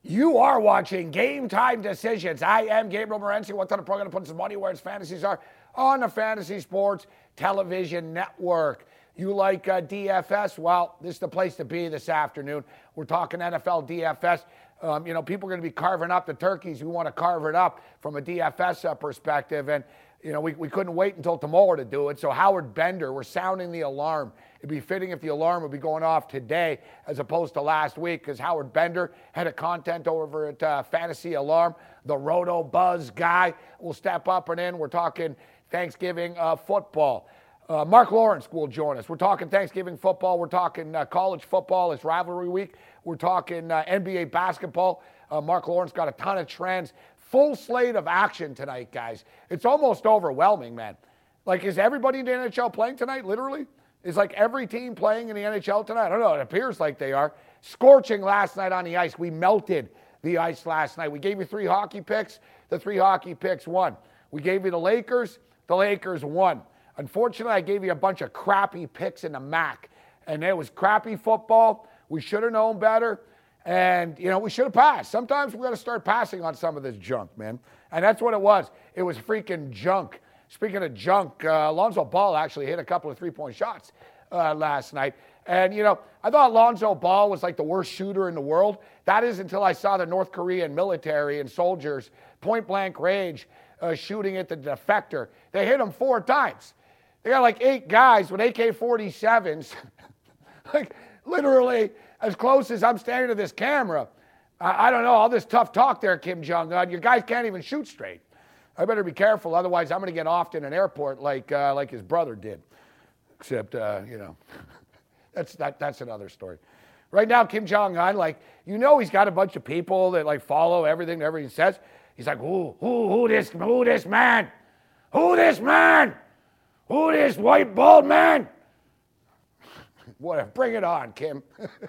You are watching Game Time Decisions. I am Gabriel Morency. What kind of program to put some money where its fantasies are on the Fantasy Sports Television Network. You like DFS? Well, this is the place to be this afternoon. We're talking NFL DFS. People are going to be carving up the turkeys. We want to carve it up from a DFS perspective. And, we couldn't wait until tomorrow to do it. So Howard Bender, we're sounding the alarm. It'd be fitting if the alarm would be going off today as opposed to last week, because Howard Bender, head of content over at Fantasy Alarm, the Roto Buzz guy, will step up and in. We're talking Thanksgiving football. Mark Lawrence will join us. We're talking Thanksgiving football. We're talking college football. It's rivalry week. We're talking NBA basketball. Mark Lawrence got a ton of trends. Full slate of action tonight, guys. It's almost overwhelming, man. Like, is everybody in the NHL playing tonight, literally? Is like every team playing in the NHL tonight? I don't know. It appears like they are. Scorching last night on the ice. We melted the ice last night. We gave you 3 hockey picks. The 3 hockey picks won. We gave you the Lakers. The Lakers won. Unfortunately, I gave you a bunch of crappy picks in the MAC. And it was crappy football. We should have known better. And, we should have passed. Sometimes we got to start passing on some of this junk, man. And that's what it was. It was freaking junk. Speaking of junk, Lonzo Ball actually hit a couple of 3-point shots last night. And, I thought Lonzo Ball was like the worst shooter in the world. That is until I saw the North Korean military and soldiers point-blank range shooting at the defector. They hit him 4 times. They got like 8 guys with AK-47s, like literally as close as I'm standing to this camera. I don't know, all this tough talk there, Kim Jong-un. Your guys can't even shoot straight. I better be careful, otherwise I'm going to get offed in an airport like his brother did. Except, that's another story. Right now, Kim Jong-un, he's got a bunch of people that follow everything he says. He's like, who this man? Who this man? Who this white bald man? Whatever, bring it on, Kim.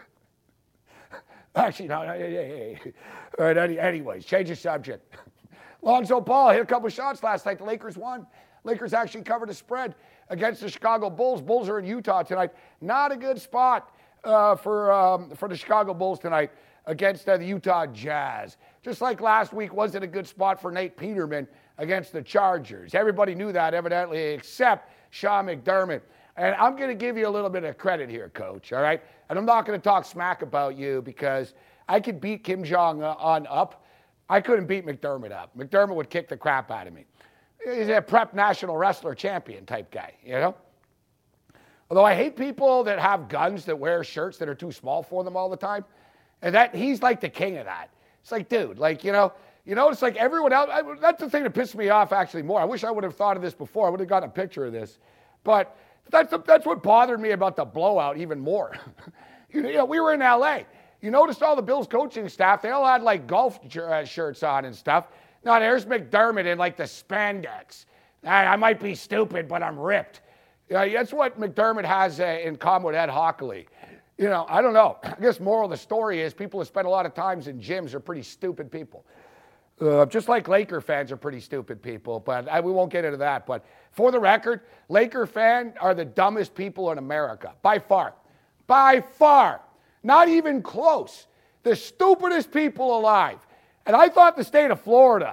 Actually, no. All right, anyways, change the subject. Lonzo Ball hit a couple of shots last night. The Lakers won. Lakers actually covered the spread against the Chicago Bulls. Bulls are in Utah tonight. Not a good spot for the Chicago Bulls tonight against the Utah Jazz. Just like last week wasn't a good spot for Nate Peterman against the Chargers. Everybody knew that, evidently, except Sean McDermott. And I'm going to give you a little bit of credit here, Coach, all right? And I'm not going to talk smack about you because I could beat Kim Jong-un up. I couldn't beat McDermott up. McDermott would kick the crap out of me. He's a prep national wrestler champion type guy, Although I hate people that have guns that wear shirts that are too small for them all the time. And he's like the king of that. It's like, dude, it's like everyone else. That's the thing that pissed me off actually more. I wish I would have thought of this before. I would have gotten a picture of this. But that's what bothered me about the blowout even more. We were in L.A. You noticed all the Bills coaching staff, they all had golf shirts on and stuff. Now there's McDermott in the spandex. I might be stupid, but I'm ripped. That's what McDermott has in common with Ed Hockley. I don't know. I guess moral of the story is people who spend a lot of times in gyms are pretty stupid people. Just like Laker fans are pretty stupid people, but we won't get into that. But for the record, Laker fans are the dumbest people in America, by far. By far. Not even close. The stupidest people alive. And I thought the state of Florida,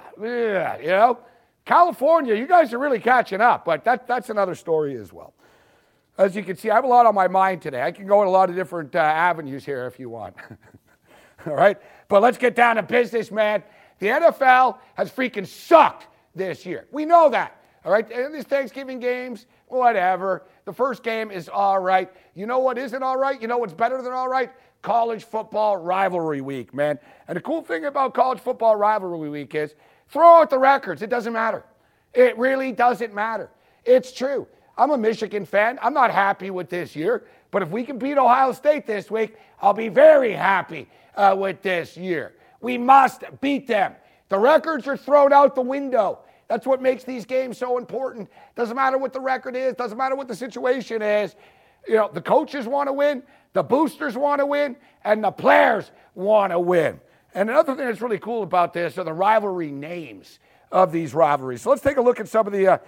California, you guys are really catching up, but that's another story as well. As you can see, I have a lot on my mind today. I can go in a lot of different avenues here if you want. All right? But let's get down to business, man. The NFL has freaking sucked this year. We know that. All right? And these Thanksgiving games, whatever. The first game is all right. You know what isn't all right? You know what's better than all right? College football rivalry week, man. And the cool thing about college football rivalry week is throw out the records. It doesn't matter. It really doesn't matter. It's true. I'm a Michigan fan. I'm not happy with this year. But if we can beat Ohio State this week, I'll be very happy with this year. We must beat them. The records are thrown out the window. That's what makes these games so important. Doesn't matter what the record is. Doesn't matter what the situation is. The coaches want to win. The boosters want to win. And the players want to win. And another thing that's really cool about this are the rivalry names of these rivalries. So let's take a look at some of the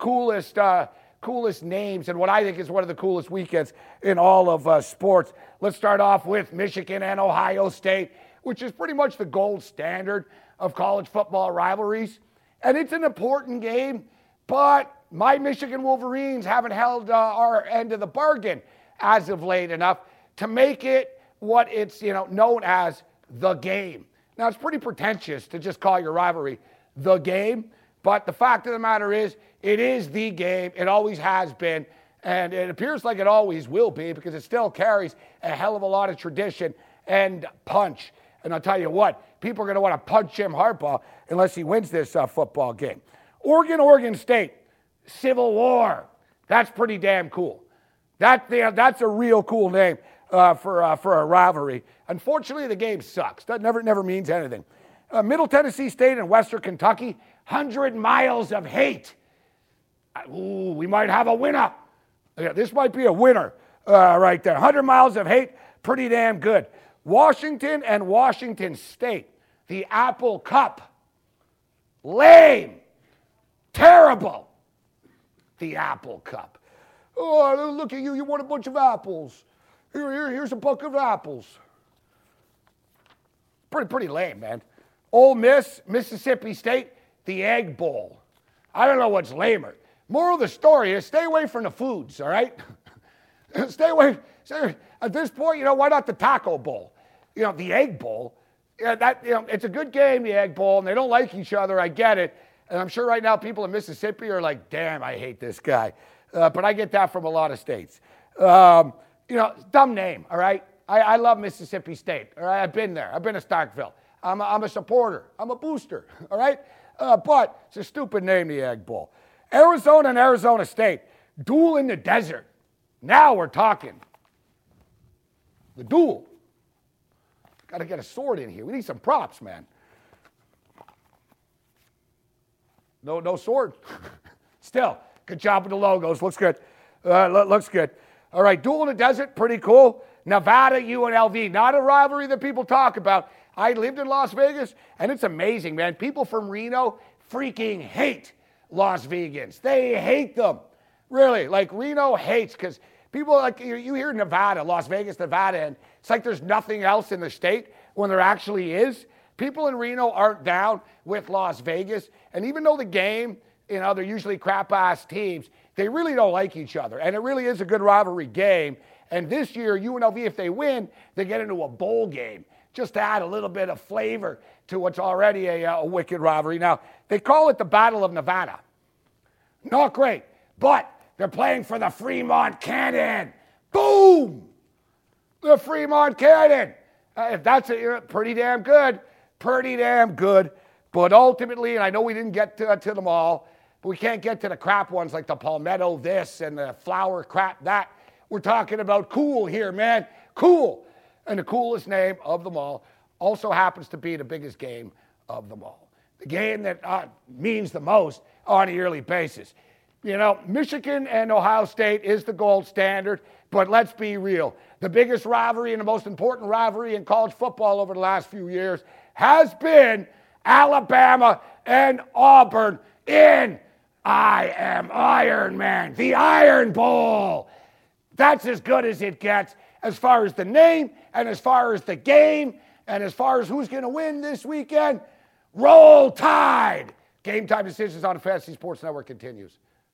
coolest names and what I think is one of the coolest weekends in all of sports. Let's start off with Michigan and Ohio State. which is pretty much the gold standard of college football rivalries. And it's an important game, but my Michigan Wolverines haven't held our end of the bargain as of late enough to make it what it's known as the game. Now, it's pretty pretentious to just call your rivalry the game, but the fact of the matter is, it is the game. It always has been, and it appears like it always will be because it still carries a hell of a lot of tradition and punch. And I'll tell you what, people are going to want to punch Jim Harbaugh unless he wins this football game. Oregon State, Civil War. That's pretty damn cool. That's a real cool name for a rivalry. Unfortunately, the game sucks. That never means anything. Middle Tennessee State and Western Kentucky, 100 miles of hate. Ooh, we might have a winner. Yeah, this might be a winner right there. 100 miles of hate, pretty damn good. Washington and Washington State, the Apple Cup. Lame. Terrible. The Apple Cup. Oh, look at you. You want a bunch of apples. Here's a bucket of apples. Pretty lame, man. Ole Miss, Mississippi State, the Egg Bowl. I don't know what's lamer. Moral of the story is stay away from the foods, all right? Stay away. At this point, why not the Taco Bowl? The Egg Bowl. Yeah, it's a good game, the Egg Bowl, and they don't like each other. I get it. And I'm sure right now people in Mississippi are like, damn, I hate this guy. But I get that from a lot of states. Dumb name, all right? I love Mississippi State, all right? I've been there. I've been to Starkville. I'm a supporter. I'm a booster, all right? But it's a stupid name, the Egg Bowl. Arizona and Arizona State, duel in the desert. Now we're talking. The duel. Got to get a sword in here. We need some props, man. No sword. Still, good job with the logos. Looks good. Looks good. All right, duel in the desert, pretty cool. Nevada, UNLV, not a rivalry that people talk about. I lived in Las Vegas, and it's amazing, man. People from Reno freaking hate Las Vegans. They hate them. Really, like Reno hates, because people like, you hear Nevada, Las Vegas, Nevada, and it's like there's nothing else in the state when there actually is. People in Reno aren't down with Las Vegas, and even though the game, they're usually crap-ass teams, they really don't like each other, and it really is a good rivalry game. And this year, UNLV, if they win, they get into a bowl game, just to add a little bit of flavor to what's already a wicked rivalry. Now, they call it the Battle of Nevada. Not great, but they're playing for the Fremont Cannon. Boom! The Fremont Cannon. If that's pretty damn good. Pretty damn good. But ultimately, and I know we didn't get to them all, but we can't get to the crap ones like the Palmetto this and the flower crap that. We're talking about cool here, man. Cool. And the coolest name of them all also happens to be the biggest game of them all. The game that means the most on a yearly basis. Michigan and Ohio State is the gold standard, but let's be real. The biggest rivalry and the most important rivalry in college football over the last few years has been Alabama and Auburn in I Am Iron Man, the Iron Bowl. That's as good as it gets as far as the name and as far as the game and as far as who's going to win this weekend. Roll Tide. Game Time Decisions on the Fantasy Sports Network continues.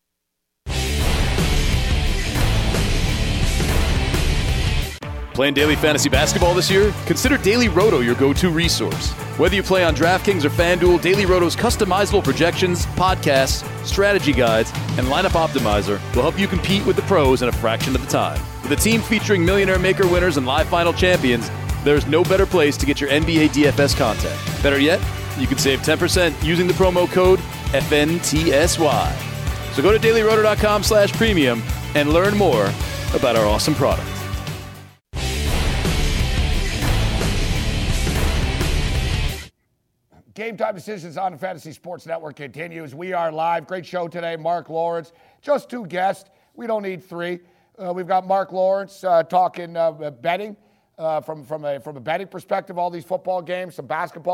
Playing daily fantasy basketball this year? Consider Daily Roto your go-to resource. Whether you play on DraftKings or FanDuel, Daily Roto's customizable projections, podcasts, strategy guides, and lineup optimizer will help you compete with the pros in a fraction of the time. With a team featuring Millionaire Maker winners and live final champions, there's no better place to get your NBA DFS content. Better yet, you can save 10% using the promo code FNTSY. So go to dailyroto.com/premium and learn more about our awesome product. Game Time Decisions on the Fantasy Sports Network continues. We are live. Great show today. Mark Lawrence. Just two guests. We don't need three. We've got Mark Lawrence talking betting from a betting perspective, all these football games, some basketball.